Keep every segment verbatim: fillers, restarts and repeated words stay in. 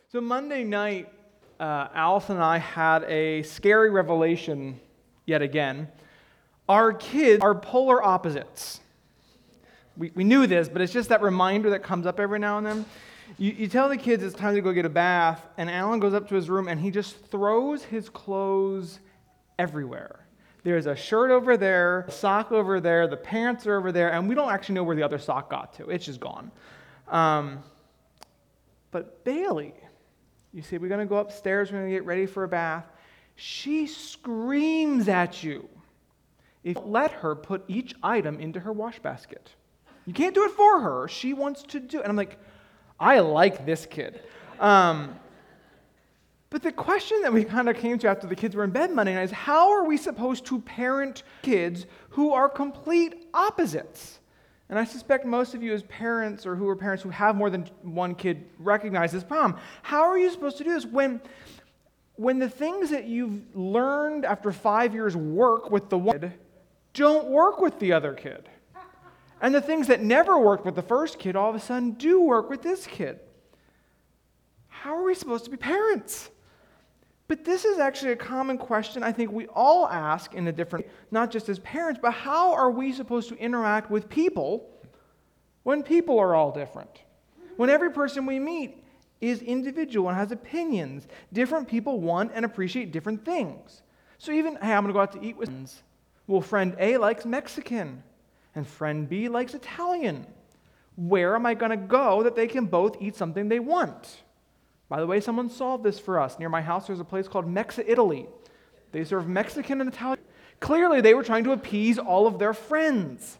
So Monday night, uh, Allison and I had a scary revelation yet again. Our kids are polar opposites. We, we knew this, but it's just that reminder that comes up every now and then. You, you tell the kids it's time to go get a bath, and Alan goes up to his room and he just throws his clothes everywhere. There's a shirt over there, a sock over there, the pants are over there, and we don't actually know where the other sock got to. It's just gone. Um, but Bailey, you say, we're going to go upstairs, we're going to get ready for a bath. She screams at you if you let her put each item into her wash basket. You can't do it for her. She wants to do it. And I'm like, I like this kid. Um, but the question that we kind of came to after the kids were in bed Monday night is, how are we supposed to parent kids who are complete opposites? And I suspect most of you as parents or who are parents who have more than one kid recognize this problem. How are you supposed to do this when, when the things that you've learned after five years work with the one kid don't work with the other kid? And the things that never worked with the first kid all of a sudden do work with this kid. How are we supposed to be parents? But this is actually a common question I think we all ask in a different, not just as parents, but how are we supposed to interact with people when people are all different? When every person we meet is individual and has opinions. Different people want and appreciate different things. So even, hey, I'm going to go out to eat with friends. Well, friend A likes Mexican, and friend B likes Italian. Where am I going to go that they can both eat something they want? By the way, someone solved this for us. Near my house, there's a place called Mexa-Italy. They serve Mexican and Italian. Clearly, they were trying to appease all of their friends.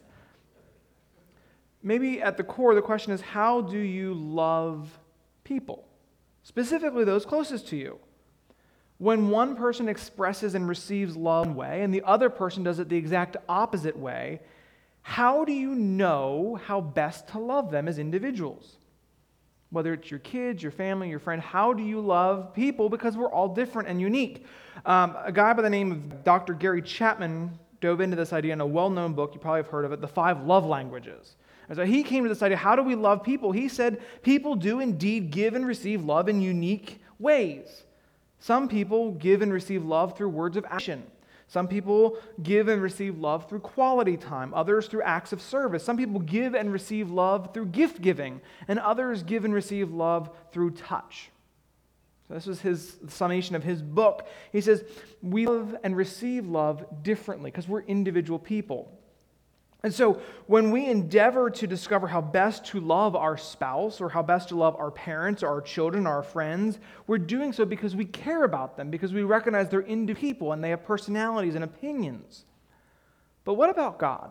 Maybe at the core, the question is, how do you love people? Specifically, those closest to you. When one person expresses and receives love one way, and the other person does it the exact opposite way, how do you know how best to love them as individuals? Whether it's your kids, your family, your friend, how do you love people? Because we're all different and unique. Um, a guy by the name of Doctor Gary Chapman dove into this idea in a well-known book, you probably have heard of it, The Five Love Languages. And so he came to this idea, how do we love people? He said, people do indeed give and receive love in unique ways. Some people give and receive love through words of action. Some people give and receive love through quality time, others through acts of service. Some people give and receive love through gift giving, and others give and receive love through touch. So this was his summation of his book. He says, we love and receive love differently because we're individual people. And so when we endeavor to discover how best to love our spouse or how best to love our parents or our children or our friends, we're doing so because we care about them, because we recognize they're individual people and they have personalities and opinions. But what about God?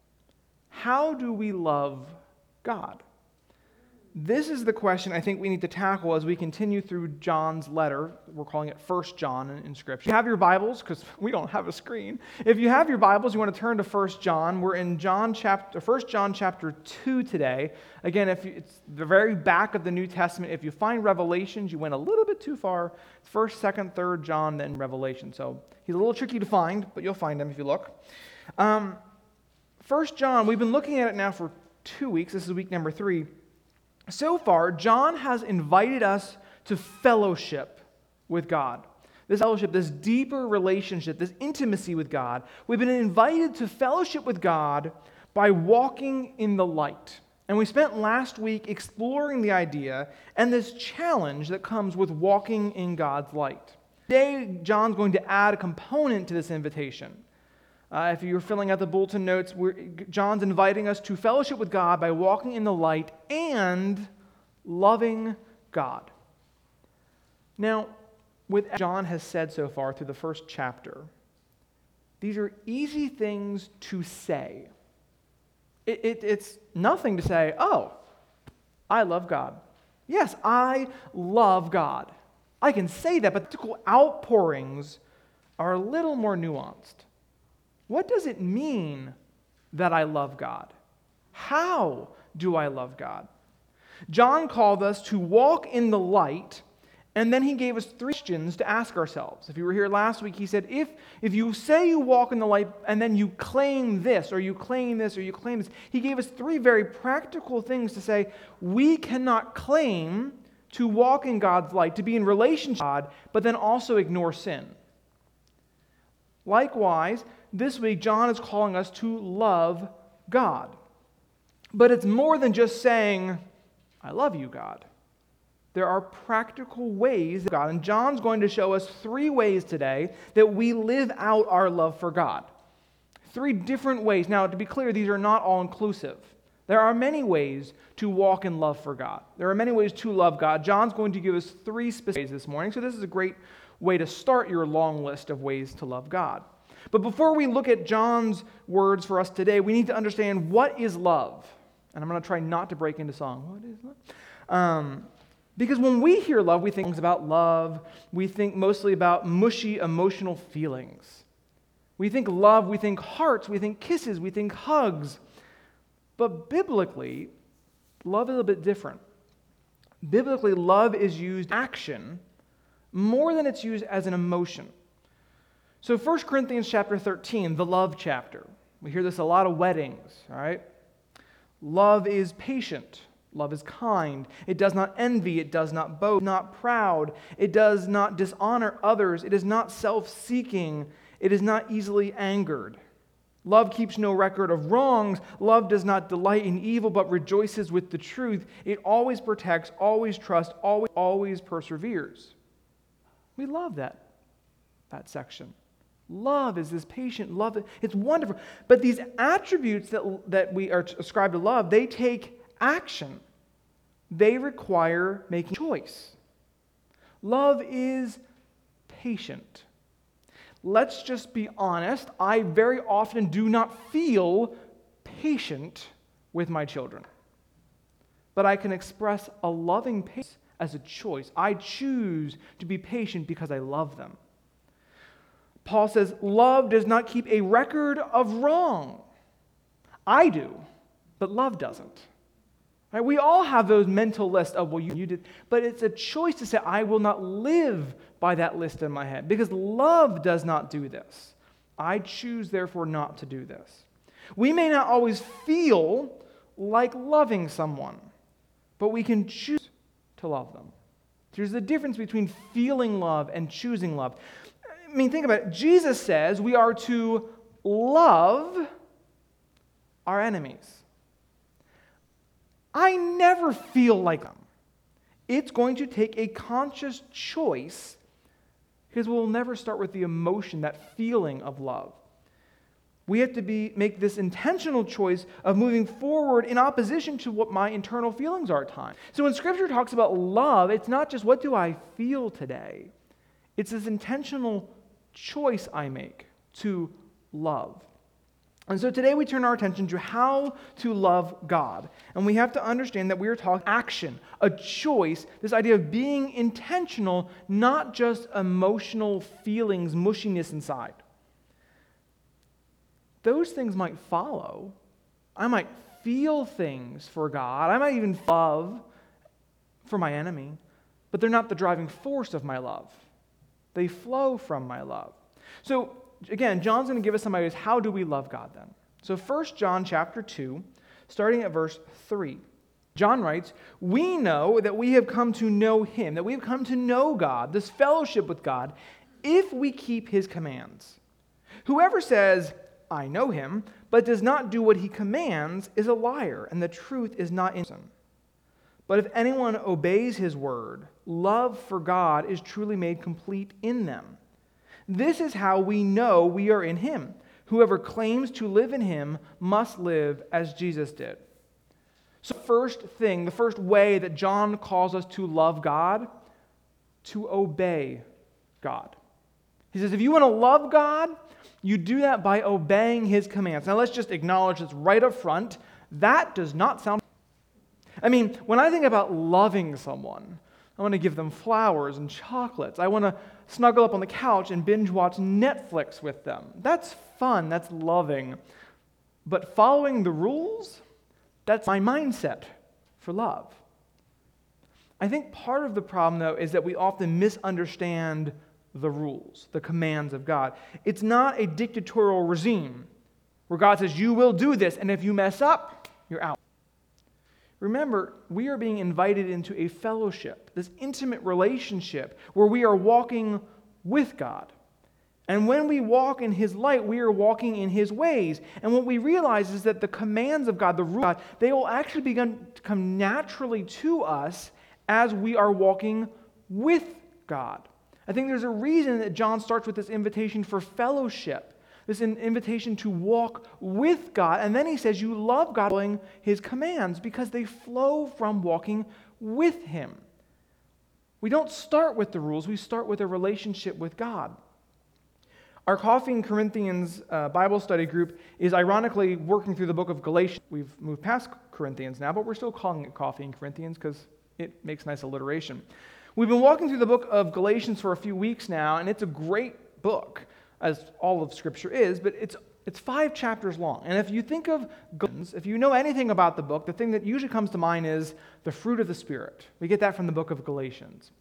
How do we love God? This is the question I think we need to tackle as we continue through John's letter. We're calling it First John in, in Scripture. If you have your Bibles, because we don't have a screen. If you have your Bibles, you want to turn to First John. We're in John chapter, First John chapter two today. Again, if you, it's the very back of the New Testament. If you find Revelations, you went a little bit too far. First, Second, Third John, then Revelation. So he's a little tricky to find, but you'll find him if you look. Um, First John, we've been looking at it now for two weeks. This is week number three. So far, John has invited us to fellowship with God. This fellowship, this deeper relationship, this intimacy with God. We've been invited to fellowship with God by walking in the light. And we spent last week exploring the idea and this challenge that comes with walking in God's light. Today, John's going to add a component to this invitation. Uh, if you're filling out the bulletin notes, we're, John's inviting us to fellowship with God by walking in the light and loving God. Now, with what John has said so far through the first chapter, these are easy things to say. It, it, it's nothing to say, oh, I love God. Yes, I love God. I can say that, but the outpourings are a little more nuanced. What does it mean that I love God? How do I love God? John called us to walk in the light, and then he gave us three questions to ask ourselves. If you were here last week, he said, if, if you say you walk in the light, and then you claim this, or you claim this, or you claim this, he gave us three very practical things to say, we cannot claim to walk in God's light, to be in relationship with God, but then also ignore sin. Likewise, this week, John is calling us to love God. But it's more than just saying, I love you, God. There are practical ways that God, and John's going to show us three ways today that we live out our love for God. Three different ways. Now, to be clear, these are not all inclusive. There are many ways to walk in love for God. There are many ways to love God. John's going to give us three specific ways this morning, so this is a great way to start your long list of ways to love God. But before we look at John's words for us today, we need to understand what is love. And I'm going to try not to break into song. What is love? Um, because when we hear love, we think about love. We think mostly about mushy emotional feelings. We think love, we think hearts, we think kisses, we think hugs. But biblically, love is a bit different. Biblically, love is used action more than it's used as an emotion. So First Corinthians chapter thirteen, the love chapter. We hear this a lot of weddings, all right? Love is patient. Love is kind. It does not envy. It does not boast. Not proud. It does not dishonor others. It is not self-seeking. It is not easily angered. Love keeps no record of wrongs. Love does not delight in evil, but rejoices with the truth. It always protects, always trusts, always, always perseveres. We love that, that section. Love is this patient love. It's wonderful. But these attributes that, that we are ascribed to love, they take action. They require making choice. Love is patient. Let's just be honest. I very often do not feel patient with my children. But I can express a loving patience as a choice. I choose to be patient because I love them. Paul says, love does not keep a record of wrong. I do, but love doesn't. Right? We all have those mental lists of, well, you, you did, but it's a choice to say, I will not live by that list in my head, because love does not do this. I choose, therefore, not to do this. We may not always feel like loving someone, but we can choose to love them. There's a difference between feeling love and choosing love. I mean, think about it. Jesus says we are to love our enemies. I never feel like them. It's going to take a conscious choice, because we'll never start with the emotion, that feeling of love. We have to be make this intentional choice of moving forward in opposition to what my internal feelings are at times. So when Scripture talks about love, it's not just what do I feel today. It's this intentional choice I make to love. And so today we turn our attention to how to love God. And we have to understand that we are talking action, a choice, this idea of being intentional, not just emotional feelings, mushiness inside. Those things might follow. I might feel things for God. I might even love for my enemy, but they're not the driving force of my love. They flow from my love. So, again, John's going to give us some ideas. How do we love God then? So First John chapter two, starting at verse three. John writes, we know that we have come to know him, that we have come to know God, this fellowship with God, if we keep his commands. Whoever says, I know him, but does not do what he commands is a liar, and the truth is not in him. But if anyone obeys his word, love for God is truly made complete in them. This is how we know we are in him. Whoever claims to live in him must live as Jesus did. So first thing, the first way that John calls us to love God, to obey God. He says, if you want to love God, you do that by obeying his commands. Now let's just acknowledge this right up front. That does not sound... I mean, when I think about loving someone, I want to give them flowers and chocolates. I want to snuggle up on the couch and binge watch Netflix with them. That's fun. That's loving. But following the rules, that's my mindset for love. I think part of the problem, though, is that we often misunderstand the rules, the commands of God. It's not a dictatorial regime where God says, you will do this, and if you mess up, you're out. Remember, we are being invited into a fellowship, this intimate relationship where we are walking with God. And when we walk in His light, we are walking in His ways. And what we realize is that the commands of God, the rules of God, they will actually begin to come naturally to us as we are walking with God. I think there's a reason that John starts with this invitation for fellowship, this invitation to walk with God. And then he says, you love God following His commands because they flow from walking with Him. We don't start with the rules, we start with a relationship with God. Our Coffee and Corinthians uh, Bible study group is ironically working through the book of Galatians. We've moved past Corinthians now, but we're still calling it Coffee and Corinthians because it makes nice alliteration. We've been walking through the book of Galatians for a few weeks now, and it's a great book, as all of Scripture is, but it's it's five chapters long. And if you think of Galatians, if you know anything about the book, the thing that usually comes to mind is the fruit of the Spirit. We get that from the book of Galatians.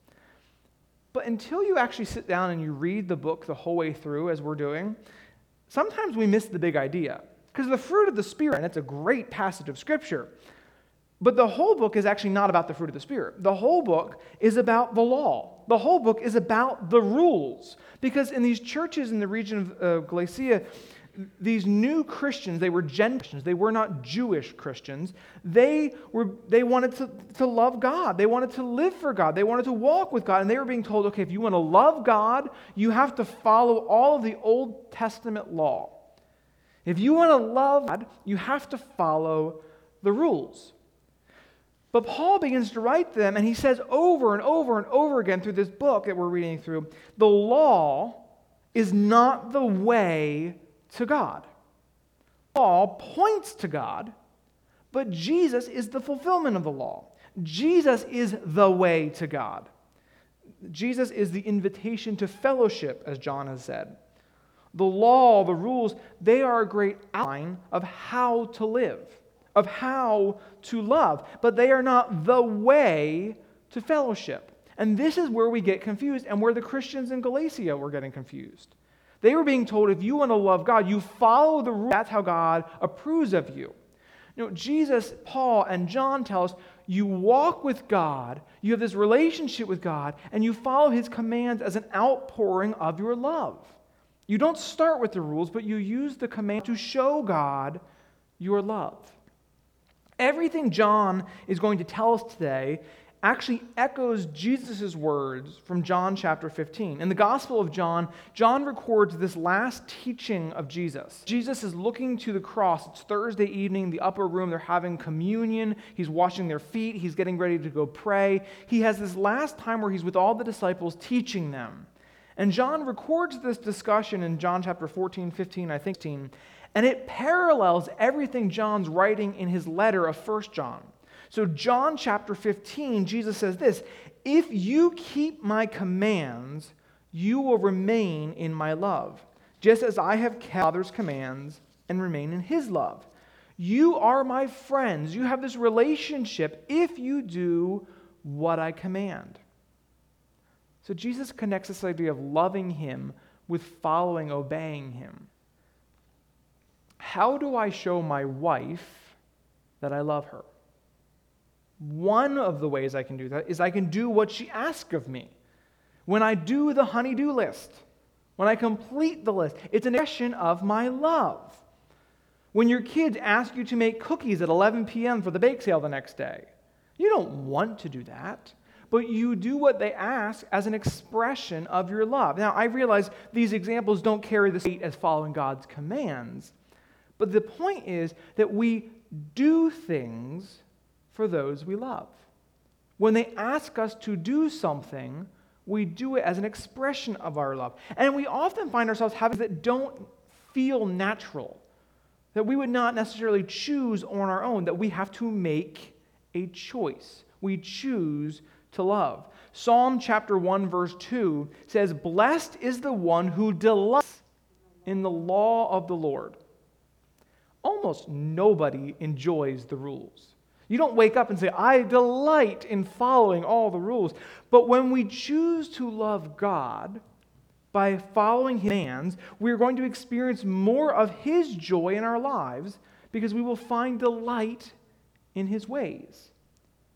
But until you actually sit down and you read the book the whole way through, as we're doing, sometimes we miss the big idea. Because the fruit of the Spirit, and it's a great passage of Scripture, but the whole book is actually not about the fruit of the Spirit. The whole book is about the law. The whole book is about the rules. Because in these churches in the region of uh, Galatia, these new Christians, they were Gentiles, they were not Jewish Christians. They were they wanted to, to love God. They wanted to live for God. They wanted to walk with God. And they were being told, okay, if you want to love God, you have to follow all of the Old Testament law. If you want to love God, you have to follow the rules. But Paul begins to write them, and he says over and over and over again through this book that we're reading through, the law is not the way to God. Law points to God, but Jesus is the fulfillment of the law. Jesus is the way to God. Jesus is the invitation to fellowship, as John has said. The law, the rules, they are a great outline of how to live, of how to love, but they are not the way to fellowship. And this is where we get confused, and where the Christians in Galatia were getting confused. They were being told, if you want to love God, you follow the rules. That's how God approves of you. You know, Jesus, Paul, and John tell us, you walk with God, you have this relationship with God, and you follow His commands as an outpouring of your love. You don't start with the rules, but you use the command to show God your love. Everything John is going to tell us today actually echoes Jesus' words from John chapter fifteen. In the Gospel of John, John records this last teaching of Jesus. Jesus is looking to the cross. It's Thursday evening, the upper room. They're having communion. He's washing their feet. He's getting ready to go pray. He has this last time where he's with all the disciples teaching them. And John records this discussion in John chapter fourteen, fifteen, I think, and it parallels everything John's writing in his letter of First John. So John chapter fifteen, Jesus says this, if you keep my commands, you will remain in my love, just as I have kept Father's commands and remain in His love. You are my friends. You have this relationship if you do what I command. So Jesus connects this idea of loving Him with following, obeying Him. How do I show my wife that I love her? One of the ways I can do that is I can do what she asks of me. When I do the honey-do list, when I complete the list, it's an expression of my love. When your kids ask you to make cookies at eleven p.m. for the bake sale the next day, you don't want to do that, but you do what they ask as an expression of your love. Now, I realize these examples don't carry the weight as following God's commands, but the point is that we do things for those we love. When they ask us to do something, we do it as an expression of our love. And we often find ourselves having that don't feel natural, that we would not necessarily choose on our own, that we have to make a choice. We choose to love. Psalm chapter one, verse two says, blessed is the one who delights in the law of the Lord. Almost nobody enjoys the rules. You don't wake up and say, I delight in following all the rules. But when we choose to love God by following His commands, we're going to experience more of His joy in our lives because we will find delight in His ways.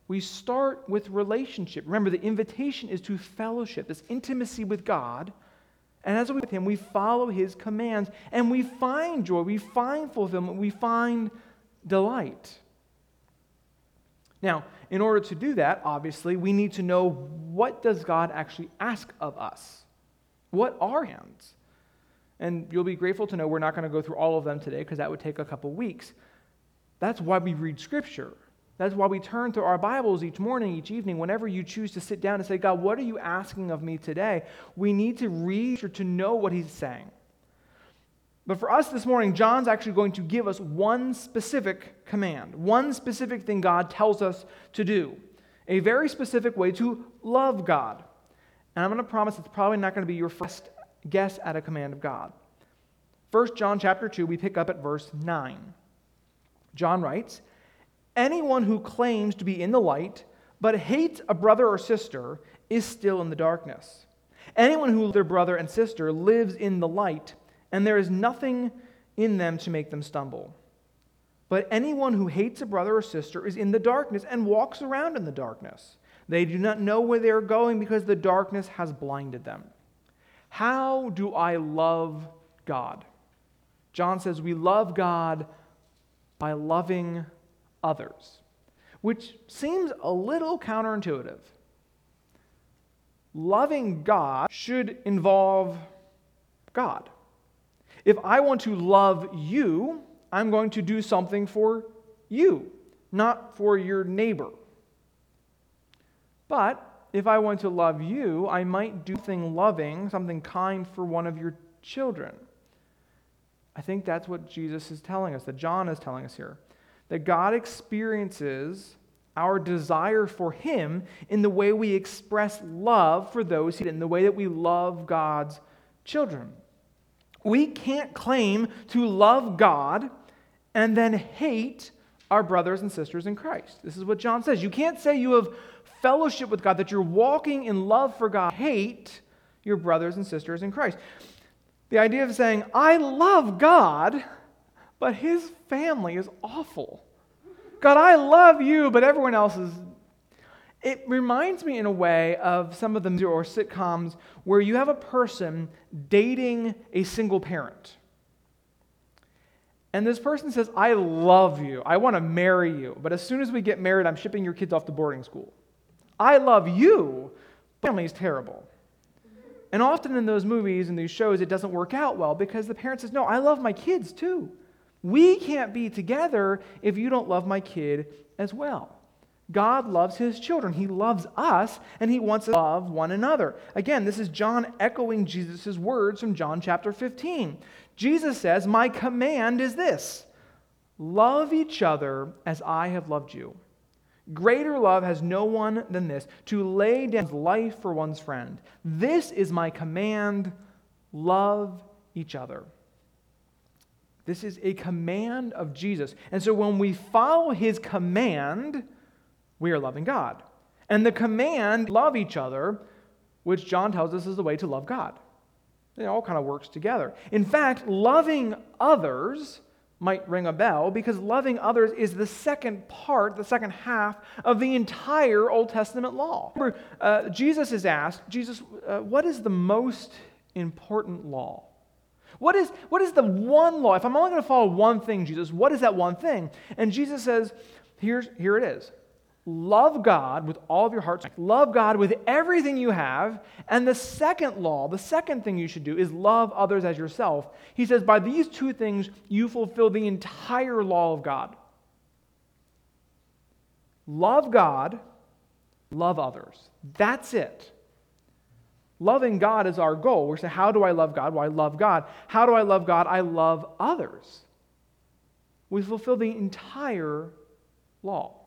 We start with relationship. Remember, the invitation is to fellowship, this intimacy with God. And as we with Him, we follow His commands, and we find joy, we find fulfillment, we find delight. Now, in order to do that, obviously, we need to know, what does God actually ask of us? What are commands? And you'll be grateful to know we're not going to go through all of them today, because that would take a couple weeks. That's why we read Scripture. That's why we turn to our Bibles each morning, each evening, whenever you choose to sit down and say, God, what are you asking of me today? We need to read Scripture to know what He's saying. But for us this morning, John's actually going to give us one specific command, one specific thing God tells us to do, a very specific way to love God. And I'm going to promise it's probably not going to be your first guess at a command of God. First John chapter two, we pick up at verse nine. John writes, anyone who claims to be in the light but hates a brother or sister is still in the darkness. Anyone who loves their brother and sister lives in the light, and there is nothing in them to make them stumble. But anyone who hates a brother or sister is in the darkness and walks around in the darkness. They do not know where they are going because the darkness has blinded them. How do I love God? John says we love God by loving others, which seems a little counterintuitive. Loving God should involve God. If I want to love you, I'm going to do something for you, not for your neighbor. But if I want to love you, I might do something loving, something kind for one of your children. I think that's what Jesus is telling us, that John is telling us here. That God experiences our desire for Him in the way we express love for those, in the way that we love God's children. We can't claim to love God and then hate our brothers and sisters in Christ. This is what John says. You can't say you have fellowship with God, that you're walking in love for God, hate your brothers and sisters in Christ. The idea of saying, I love God, but His family is awful. God, I love you, but everyone else is... It reminds me in a way of some of the or sitcoms where you have a person dating a single parent. And this person says, I love you. I want to marry you. But as soon as we get married, I'm shipping your kids off to boarding school. I love you, but family is terrible. And often in those movies and these shows, it doesn't work out well because the parent says, no, I love my kids too. We can't be together if you don't love my kid as well. God loves His children. He loves us, and He wants us to love one another. Again, this is John echoing Jesus' words from John chapter fifteen. Jesus says, my command is this: love each other as I have loved you. Greater love has no one than this, to lay down his life for one's friend. This is my command: love each other. This is a command of Jesus. And so when we follow His command, we are loving God. And the command, love each other, which John tells us is the way to love God. It all kind of works together. In fact, loving others might ring a bell because loving others is the second part, the second half of the entire Old Testament law. Remember, uh, Jesus is asked, Jesus, uh, what is the most important law? What is, what is the one law? If I'm only going to follow one thing, Jesus, what is that one thing? And Jesus says, Here's, here it is. Love God with all of your heart. Love God with everything you have. And the second law, the second thing you should do is love others as yourself. He says, by these two things, you fulfill the entire law of God. Love God, love others. That's it. Loving God is our goal. We say, how do I love God? Well, I love God. How do I love God? I love others. We fulfill the entire law.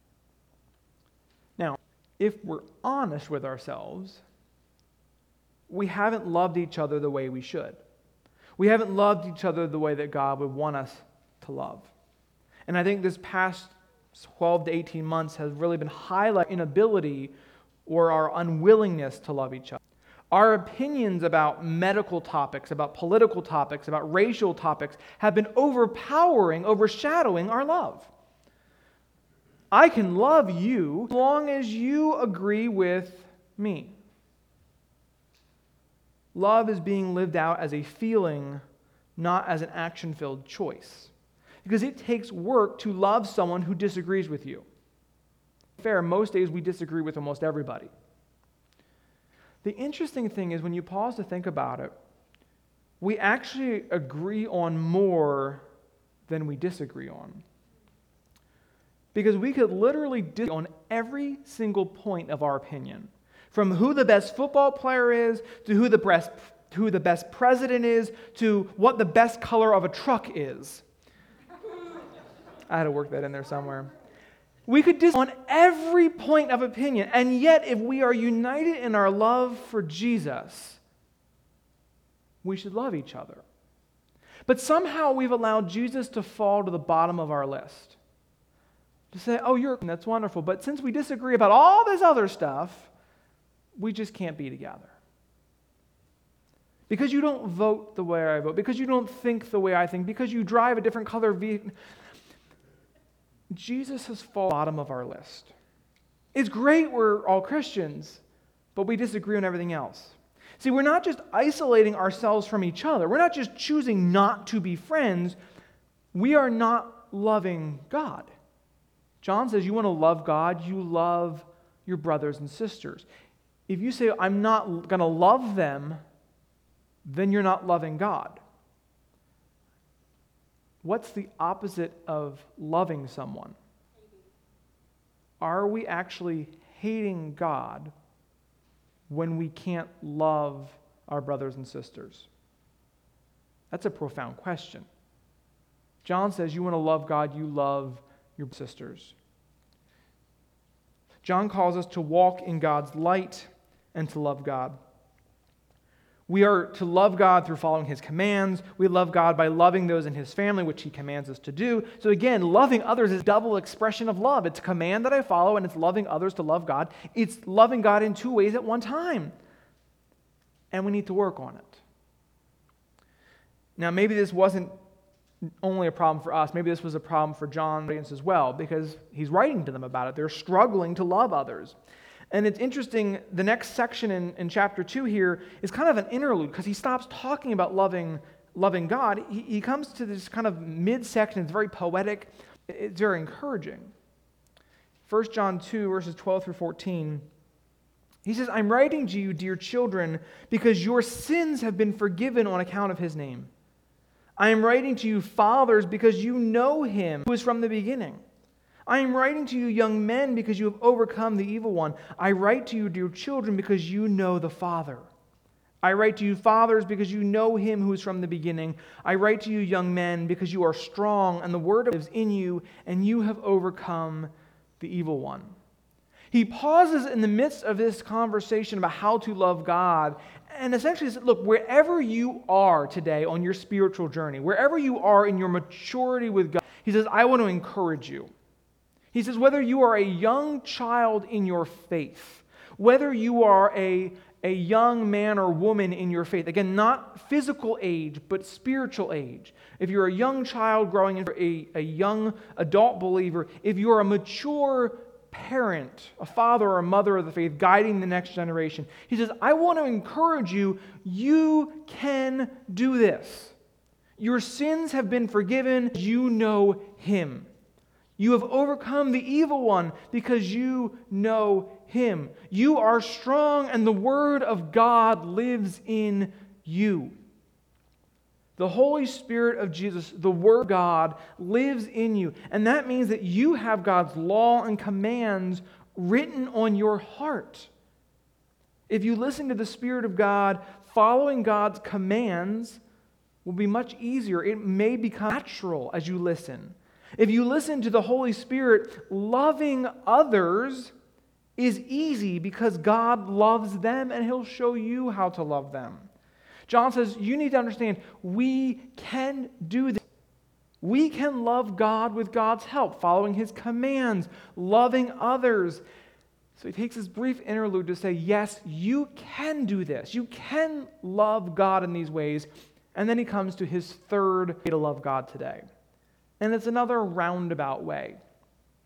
Now, if we're honest with ourselves, we haven't loved each other the way we should. We haven't loved each other the way that God would want us to love. And I think this past twelve to eighteen months has really been highlighting inability or our unwillingness to love each other. Our opinions about medical topics, about political topics, about racial topics have been overpowering, overshadowing our love. I can love you as long as you agree with me. Love is being lived out as a feeling, not as an action-filled choice. Because it takes work to love someone who disagrees with you. Fair, most days we disagree with almost everybody. The interesting thing is when you pause to think about it, we actually agree on more than we disagree on. Because we could literally disagree on every single point of our opinion. From who the best football player is, to who the best, who the best president is, to what the best color of a truck is. I had to work that in there somewhere. We could disagree on every point of opinion, and yet if we are united in our love for Jesus, we should love each other. But somehow we've allowed Jesus to fall to the bottom of our list. To say, oh, you're, that's wonderful, but since we disagree about all this other stuff, we just can't be together. Because you don't vote the way I vote, because you don't think the way I think, because you drive a different color vehicle. Jesus has fallen to the bottom of our list. It's great we're all Christians, but we disagree on everything else. See, we're not just isolating ourselves from each other. We're not just choosing not to be friends. We are not loving God. John says you want to love God, you love your brothers and sisters. If you say, I'm not going to love them, then you're not loving God. What's the opposite of loving someone? Are we actually hating God when we can't love our brothers and sisters? That's a profound question. John says you want to love God, you love your sisters. John calls us to walk in God's light and to love God. We are to love God through following His commands. We love God by loving those in His family, which He commands us to do. So again, loving others is a double expression of love. It's a command that I follow, and it's loving others to love God. It's loving God in two ways at one time. And we need to work on it. Now, maybe this wasn't only a problem for us. Maybe this was a problem for John's audience as well, because he's writing to them about it. They're struggling to love others. And it's interesting, the next section in, in chapter two here is kind of an interlude, because he stops talking about loving, loving God. He, he comes to this kind of mid-section. It's very poetic. It's very encouraging. First John two, verses twelve through fourteen, he says, I'm writing to you, dear children, because your sins have been forgiven on account of His name. I am writing to you, fathers, because you know Him who is from the beginning. I am writing to you, young men, because you have overcome the evil one. I write to you, dear children, because you know the Father. I write to you, fathers, because you know Him who is from the beginning. I write to you, young men, because you are strong, and the word lives in you, and you have overcome the evil one. He pauses in the midst of this conversation about how to love God, and essentially says, look, wherever you are today on your spiritual journey, wherever you are in your maturity with God, he says, I want to encourage you. He says, whether you are a young child in your faith, whether you are a, a young man or woman in your faith, again, not physical age, but spiritual age. If you're a young child growing into a, a young adult believer, if you're a mature parent, a father or a mother of the faith guiding the next generation, he says, I want to encourage you, you can do this. Your sins have been forgiven, you know Him. You have overcome the evil one because you know Him. You are strong, and the Word of God lives in you. The Holy Spirit of Jesus, the Word of God, lives in you. And that means that you have God's law and commands written on your heart. If you listen to the Spirit of God, following God's commands will be much easier. It may become natural as you listen. If you listen to the Holy Spirit, loving others is easy because God loves them and He'll show you how to love them. John says, you need to understand, we can do this. We can love God with God's help, following His commands, loving others. So he takes this brief interlude to say, yes, you can do this. You can love God in these ways. And then he comes to his third way to love God today. And it's another roundabout way.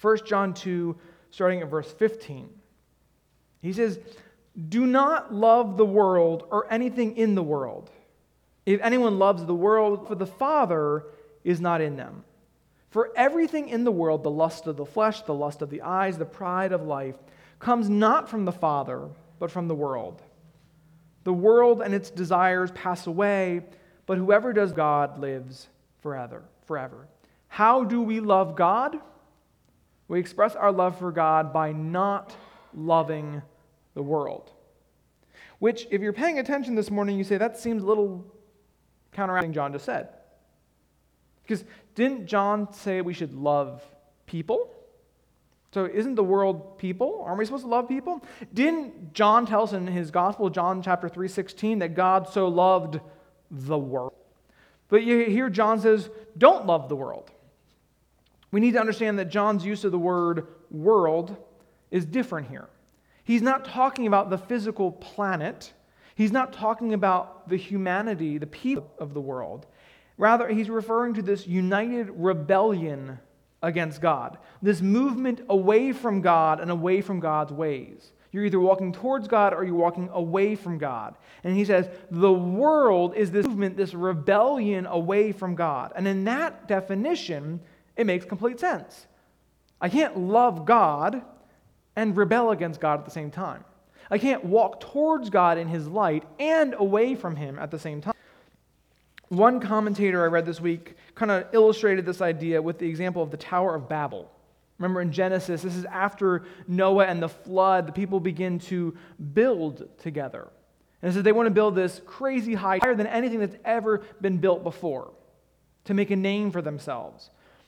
First John two, starting at verse fifteen. He says, "Do not love the world or anything in the world. If anyone loves the world, for the Father is not in them. For everything in the world, the lust of the flesh, the lust of the eyes, the pride of life, comes not from the Father, but from the world. The world and its desires pass away, but whoever does God lives forever. Forever. How do we love God? We express our love for God by not loving the world." Which, if you're paying attention this morning, you say, that seems a little counteracting John just said. Because didn't John say we should love people? So isn't the world people? Aren't we supposed to love people? Didn't John tell us in his gospel, John chapter three sixteen, that God so loved the world? But you hear John says, don't love the world. We need to understand that John's use of the word world is different here. He's not talking about the physical planet. He's not talking about the humanity, the people of the world. Rather, he's referring to this united rebellion against God, this movement away from God and away from God's ways. You're either walking towards God or you're walking away from God. And he says, the world is this movement, this rebellion away from God. And in that definition, it makes complete sense. I can't love God and rebel against God at the same time. I can't walk towards God in his light and away from him at the same time. One commentator I read this week kind of illustrated this idea with the example of the Tower of Babel. Remember in Genesis, this is after Noah and the flood, the people begin to build together. And it says they want to build this crazy high, higher than anything that's ever been built before, to make a name for themselves.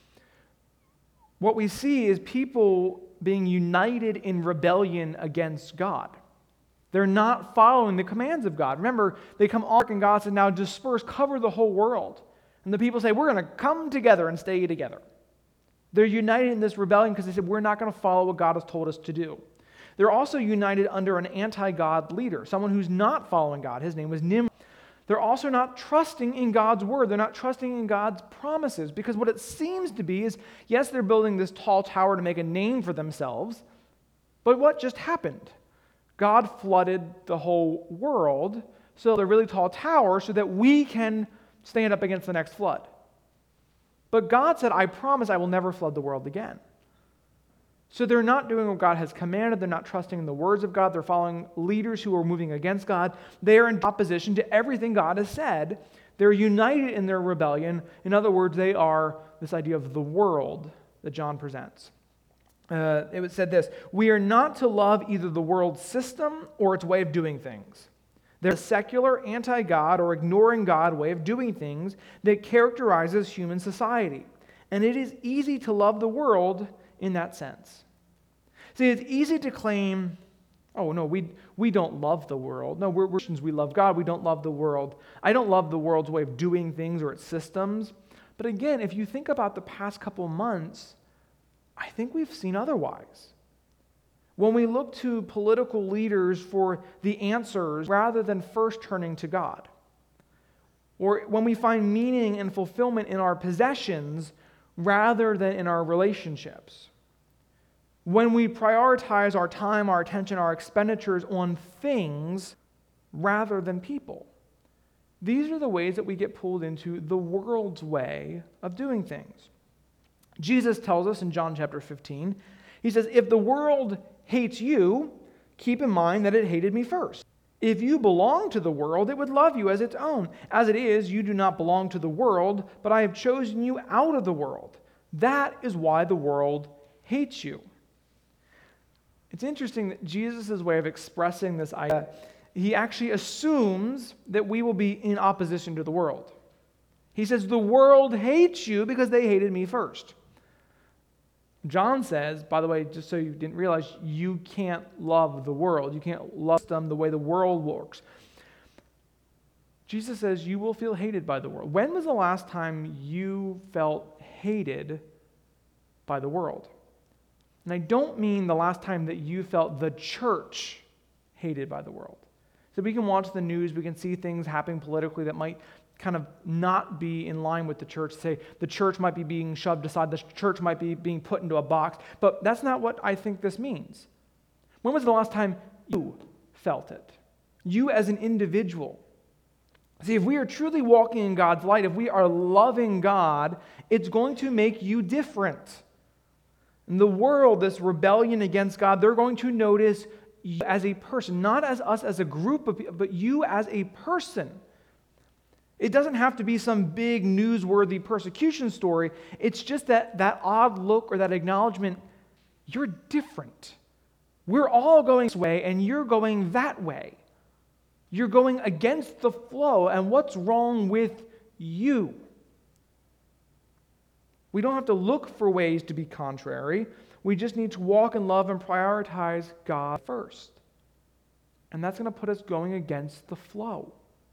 What we see is people being united in rebellion against God. They're not following the commands of God. Remember, they come on and God said, now disperse, cover the whole world. And the people say, we're going to come together and stay together. They're united in this rebellion because they said, we're not going to follow what God has told us to do. They're also united under an anti-God leader, someone who's not following God. His name was Nimrod. They're also not trusting in God's word. They're not trusting in God's promises, because what it seems to be is, yes, they're building this tall tower to make a name for themselves, but what just happened? God flooded the whole world, so they're really tall towers so that we can stand up against the next flood. But God said, I promise I will never flood the world again. So they're not doing what God has commanded. They're not trusting in the words of God. They're following leaders who are moving against God. They are in opposition to everything God has said. They're united in their rebellion. In other words, they are this idea of the world that John presents. Uh, it said this, we are not to love either the world system or its way of doing things. There's a secular, anti-God, or ignoring God way of doing things that characterizes human society. And it is easy to love the world in that sense. See, it's easy to claim, oh, no, we we don't love the world. No, we're Christians, we love God, we don't love the world. I don't love the world's way of doing things or its systems. But again, if you think about the past couple months, I think we've seen otherwise. When we look to political leaders for the answers rather than first turning to God, or when we find meaning and fulfillment in our possessions rather than in our relationships, when we prioritize our time, our attention, our expenditures on things rather than people. These are the ways that we get pulled into the world's way of doing things. Jesus tells us in John chapter fifteen, he says, if the world hates you, keep in mind that it hated me first. If you belong to the world, it would love you as its own. As it is, you do not belong to the world, but I have chosen you out of the world. That is why the world hates you. It's interesting that Jesus' way of expressing this idea, he actually assumes that we will be in opposition to the world. He says, the world hates you because they hated me first. John says, by the way, just so you didn't realize, you can't love the world. You can't love them the way the world works. Jesus says you will feel hated by the world. When was the last time you felt hated by the world? And I don't mean the last time that you felt the church hated by the world. So we can watch the news, we can see things happening politically that might kind of not be in line with the church, say the church might be being shoved aside, the church might be being put into a box, but that's not what I think this means. When was the last time you felt it? You as an individual. See, if we are truly walking in God's light, if we are loving God, it's going to make you different. In the world, this rebellion against God, they're going to notice you as a person, not as us as a group of people, but you as a person. It doesn't have to be some big newsworthy persecution story. It's just that, that odd look or that acknowledgement, you're different. We're all going this way and you're going that way. You're going against the flow, and what's wrong with you? We don't have to look for ways to be contrary. We just need to walk in love and prioritize God first. And that's going to put us going against the flow.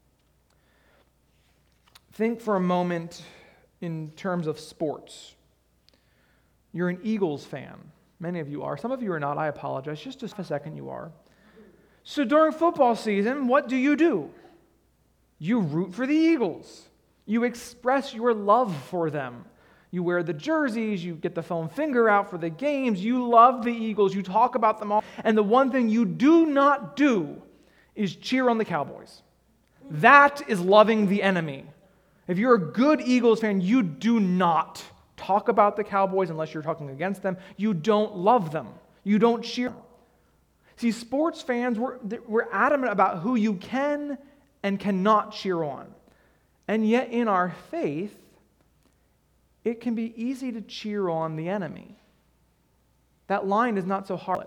Think for a moment in terms of sports. You're an Eagles fan. Many of you are. Some of you are not. I apologize. Just a second you are. So during football season, what do you do? You root for the Eagles. You express your love for them. You wear the jerseys, you get the foam finger out for the games, you love the Eagles, you talk about them all, and the one thing you do not do is cheer on the Cowboys. That is loving the enemy. If you're a good Eagles fan, you do not talk about the Cowboys unless you're talking against them. You don't love them. You don't cheer them. See, sports fans, we're, we're adamant about who you can and cannot cheer on. And yet in our faith, it can be easy to cheer on the enemy. That line is not so hard.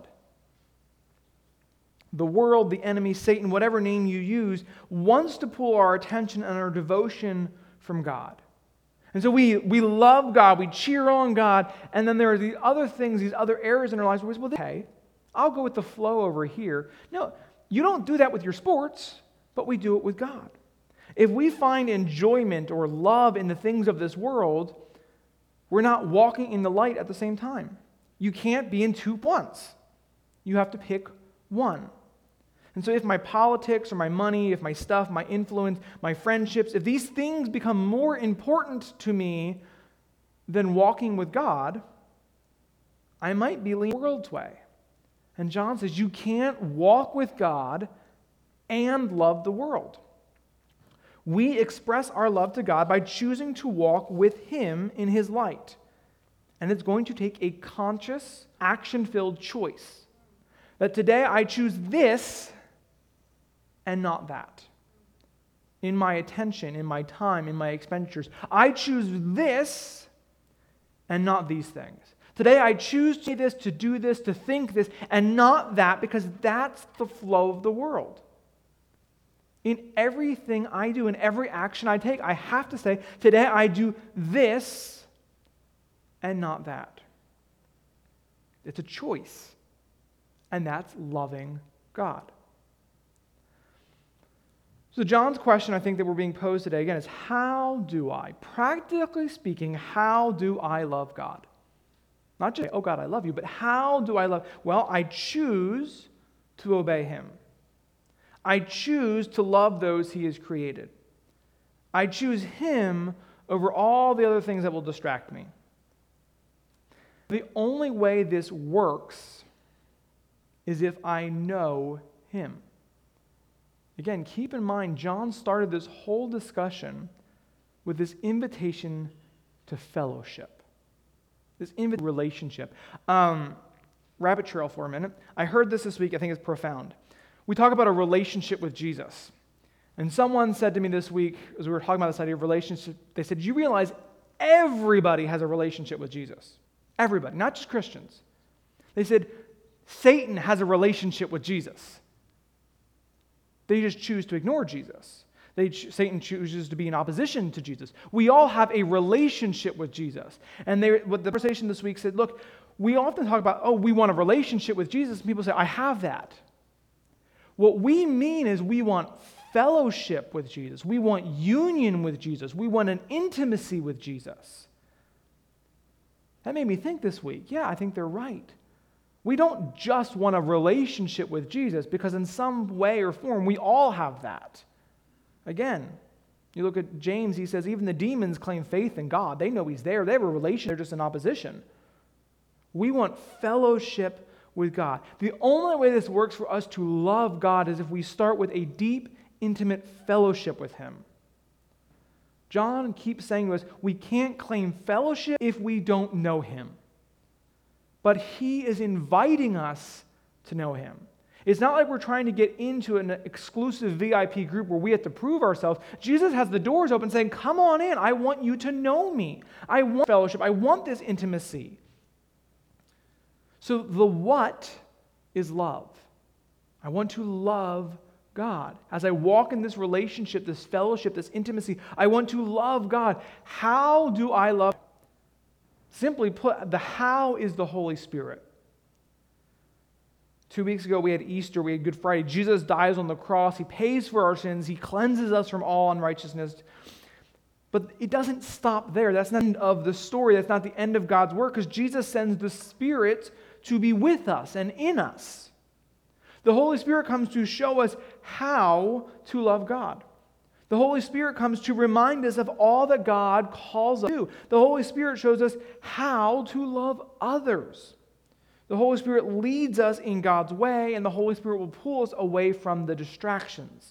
The world, the enemy, Satan, whatever name you use, wants to pull our attention and our devotion from God. And so we, we love God, we cheer on God, and then there are these other things, these other areas in our lives where we say, well, okay, I'll go with the flow over here. No, you don't do that with your sports, but we do it with God. If we find enjoyment or love in the things of this world, we're not walking in the light at the same time. You can't be in two once. You have to pick one. And so if my politics or my money, if my stuff, my influence, my friendships, if these things become more important to me than walking with God, I might be leaning the world's way. And John says you can't walk with God and love the world. We express our love to God by choosing to walk with Him in His light. And it's going to take a conscious, action-filled choice. That today I choose this and not that. In my attention, in my time, in my expenditures. I choose this and not these things. Today I choose to say this, to do this, to think this, and not that, because that's the flow of the world. In everything I do, in every action I take, I have to say, today I do this and not that. It's a choice. And that's loving God. So John's question, I think, that we're being posed today, again, is how do I, practically speaking, how do I love God? Not just, oh God, I love you, but how do I love? Well, I choose to obey Him. I choose to love those He has created. I choose Him over all the other things that will distract me. The only way this works is if I know Him. Again, keep in mind, John started this whole discussion with this invitation to fellowship. This invitation to relationship. Um, rabbit trail for a minute. I heard this this week. I think it's profound. We talk about a relationship with Jesus. And someone said to me this week, as we were talking about this idea of relationship, they said, you realize everybody has a relationship with Jesus. Everybody, not just Christians. They said, Satan has a relationship with Jesus. They just choose to ignore Jesus. They, Satan chooses to be in opposition to Jesus. We all have a relationship with Jesus. And they, what the conversation this week said, look, we often talk about, oh, we want a relationship with Jesus. And people say, I have that. What we mean is we want fellowship with Jesus. We want union with Jesus. We want an intimacy with Jesus. That made me think this week, yeah, I think they're right. We don't just want a relationship with Jesus because in some way or form we all have that. Again, You look at James, he says, even the demons claim faith in God. They know he's there. They have a relation. They're just in opposition. We want fellowship with God. The only way this works for us to love God is if we start with a deep, intimate fellowship with him. John keeps saying to us, we can't claim fellowship if we don't know him. But he is inviting us to know him. It's not like we're trying to get into an exclusive V I P group where we have to prove ourselves. Jesus has the doors open saying, come on in. I want you to know me. I want fellowship. I want this intimacy. So the what is love. I want to love God. As I walk in this relationship, this fellowship, this intimacy, I want to love God. How do I love? Simply put, the how is the Holy Spirit. Two weeks ago, we had Easter, we had Good Friday. Jesus dies on the cross. He pays for our sins. He cleanses us from all unrighteousness. But it doesn't stop there. That's not the end of the story. That's not the end of God's work, because Jesus sends the Spirit to be with us and in us. The Holy Spirit comes to show us how to love God. The Holy Spirit comes to remind us of all that God calls us to do. The Holy Spirit shows us how to love others. The Holy Spirit leads us in God's way, and the Holy Spirit will pull us away from the distractions.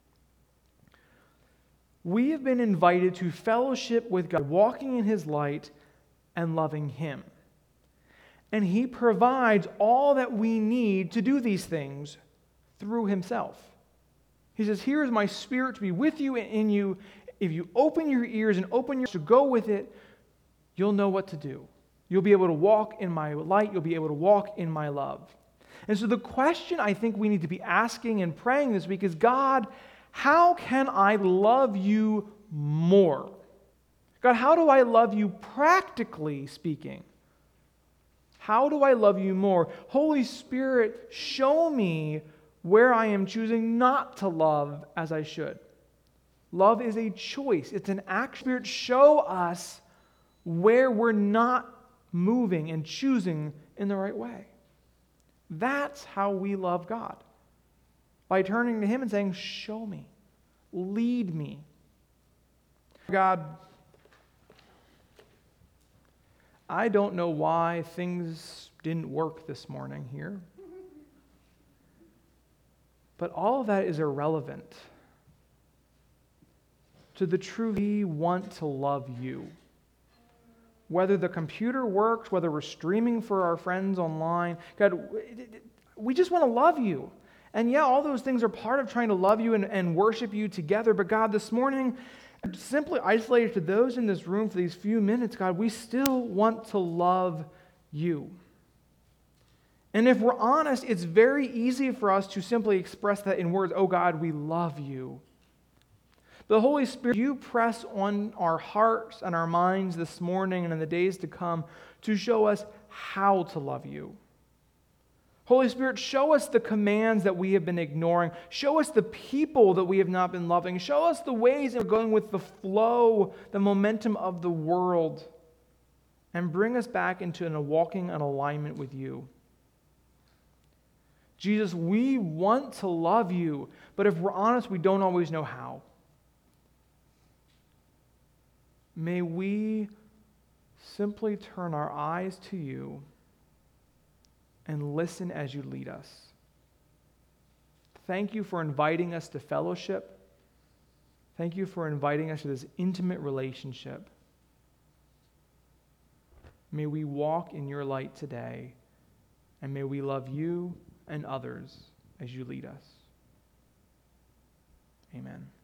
We have been invited to fellowship with God, walking in his light and loving him. And he provides all that we need to do these things through himself. He says, here is my Spirit to be with you and in you. If you open your ears and open your to go with it, you'll know what to do. You'll be able to walk in my light. You'll be able to walk in my love. And so the question I think we need to be asking and praying this week is, God, how can I love you more? God, how do I love you practically speaking? How do I love you more? Holy Spirit, show me where I am choosing not to love as I should. Love is a choice. It's an act. Spirit, show us where we're not moving and choosing in the right way. That's how we love God. By turning to him and saying, show me, lead me. God, I don't know why things didn't work this morning here. But all of that is irrelevant to the truth. We want to love you. Whether the computer works, whether we're streaming for our friends online, God, we just want to love you. And yeah, all those things are part of trying to love you and, and worship you together. But God, this morning, simply isolated to those in this room for these few minutes, God, we still want to love you. And if we're honest, it's very easy for us to simply express that in words, oh God, we love you. The Holy Spirit, you press on our hearts and our minds this morning and in the days to come to show us how to love you. Holy Spirit, show us the commands that we have been ignoring. Show us the people that we have not been loving. Show us the ways that we're going with the flow, the momentum of the world, and bring us back into a walking in alignment with you. Jesus, we want to love you, but if we're honest, we don't always know how. May we simply turn our eyes to you and listen as you lead us. Thank you for inviting us to fellowship. Thank you for inviting us to this intimate relationship. May we walk in your light today, and may we love you and others as you lead us. Amen.